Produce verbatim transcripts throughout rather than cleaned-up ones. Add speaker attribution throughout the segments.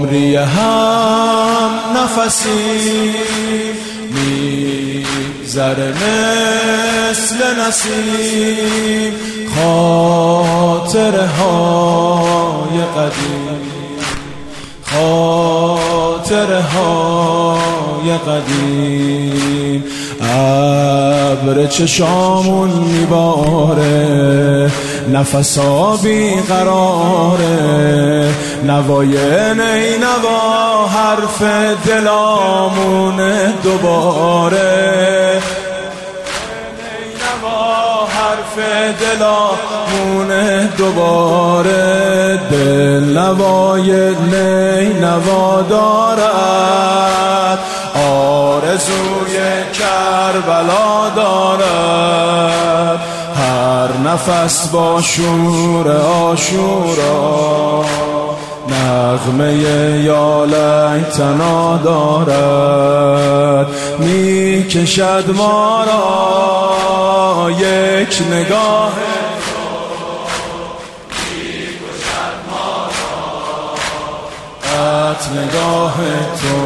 Speaker 1: عمری هم نفسی میگذره مثل نسیم، خاطره های قدیم، خاطره های قدیم. ابر چشامون میباره، نفسا بیقراره، نوای نی نوا حرف دلامونه دوباره، نی نوا حرف دلامونه دوباره. دل نوای نی نوا دارد، آرزوی کربلا دارد، هر نفس با شور عاشورا نغمه یا لیتنا دارد. می کشد ما را یک نگاه نگاه تو،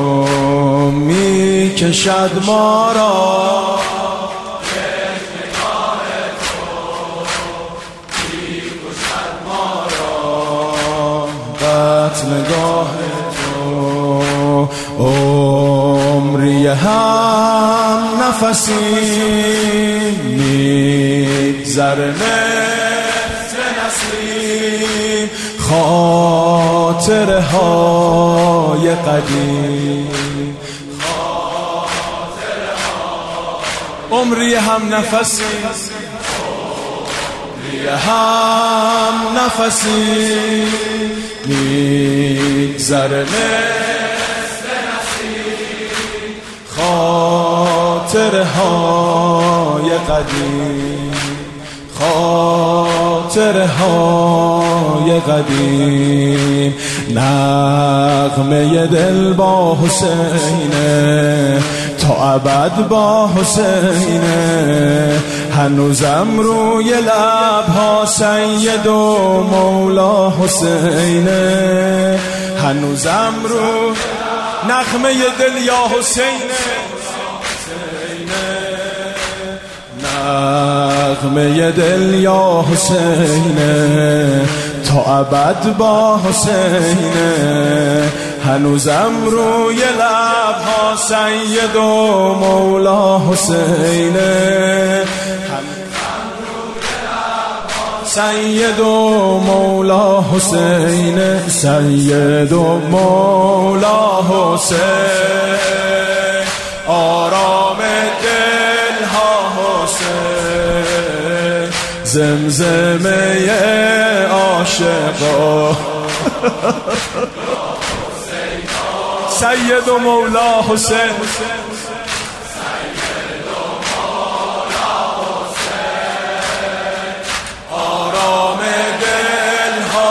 Speaker 1: می کشد ما را یک نگاه تو، می کشد ما را قط نگاه تو. عمری هم نفسی میگذره مثل نسیم، خاطره های قدیم، خاطره ها. عمری هم نفسی، عمری هم نفسی میگذره مثل نسیم، خاطره های قدیم، خاطره های قدیم. نغمه دل با حسینه، تا ابد با حسینه، هنوزم روی لبها سید و مولا حسینه، هنوزم رو نغمه دل یا حسینه، نغمه دل یا حسینه، تا ابد با حسینه، هنوزم روی لبها سید و مولا حسینه، سید و مولا حسینه، سید و مولا حسین، آرام دلها حسین، زمزمه عاشقا سید و مولا حسین، سید و مولا حسین، آرام دلها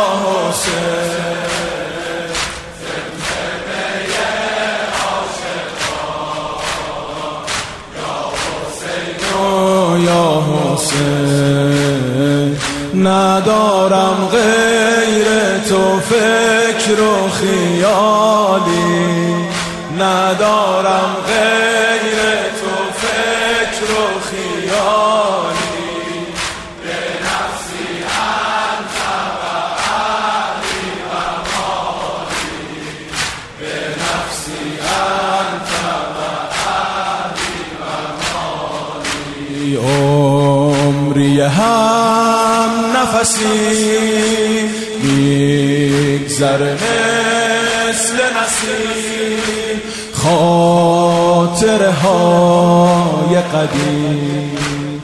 Speaker 1: حسین، زمزمه عاشقا یا حسین. ندارم غیر تو فکر و خیالی، ندارم غیر تو فکر و خیالی، به نفسی انت و اهلی و مالی، به نفسی انت و اهلی و مالی. عمری هم نفسی میگذره مثل نسیم، خاطره های قدیم،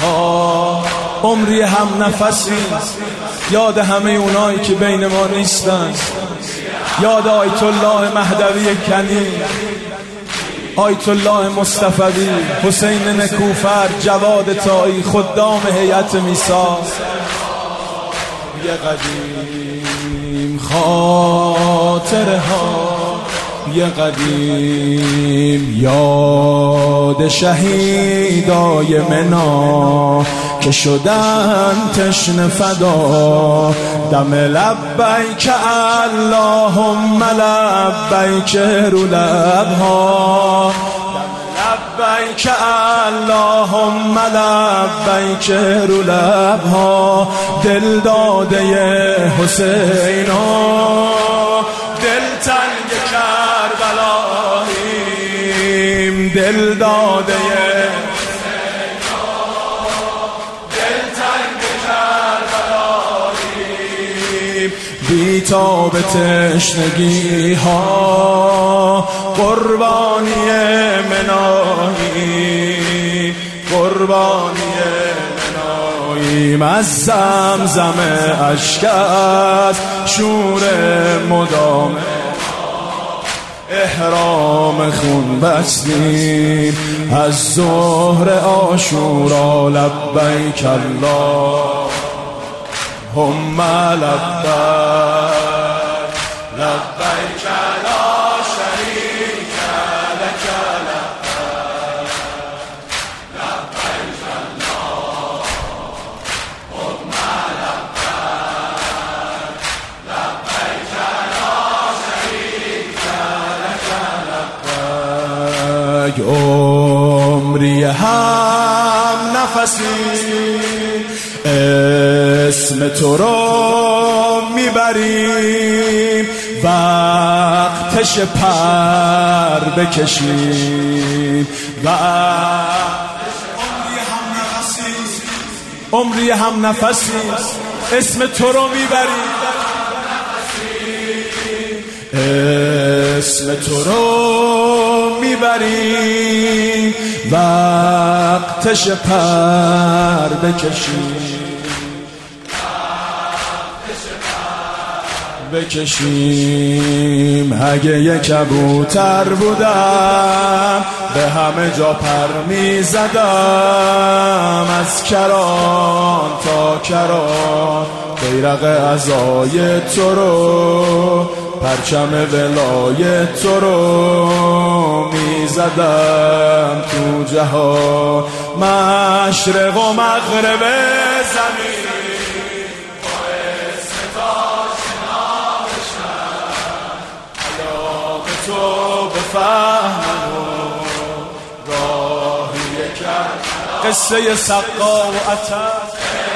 Speaker 1: عمری هم نفسی. یاد همه اونایی که بین ما نیستن، یاد آیت الله مهدوی کنی، آیت الله مصطفی، حسین نکوفر، جواد طایی، خدام هیئت میثاق. یه قدیم خاطره ها، یه قدیم یاد شهیدای منا که شدن تشنه فدا، دم لبیک اللهم لبیک رو لبها، لبیک اللهم لبیک رو لبها. دل داده حسینا دل تنگ کربلاییم، دل داده حسینا دل تنگ کربلاییم. بی تاب تشنگی ها قربانی منایی، قربانی مناییم. از زمزم اشکت شور مدام احرام خون بستیم. از ظهر عاشورا لبیک اللهم لبیک، لبیک لا شریک لک لبیک، لبیک اللهم لبیک، لبیک لا شریک لک لبیک. عمری هم نفسی اسم تو رو میبریم، وقتش پر بکشیم. عمری هم نفسی اسم تو رو میبریم، اسم تو رو میبریم. وقتش پر بکشیم، بکشیم. اگه یک کبوتر بودم به همه جا پر می زدم، از کران تا کران بیرق عزای تو رو، پرچم ولای تو رو می زدم تو جهان. مشرق و مغرب زمین تو بفهم راهی کرد. قصه سقا و عطش،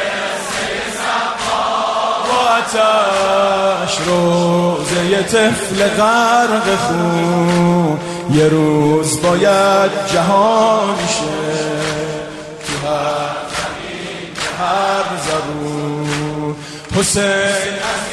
Speaker 1: و عطش روزه طفل غرق خون. یه روز باید جهانی شه تو هر زمین هر زبون. حسین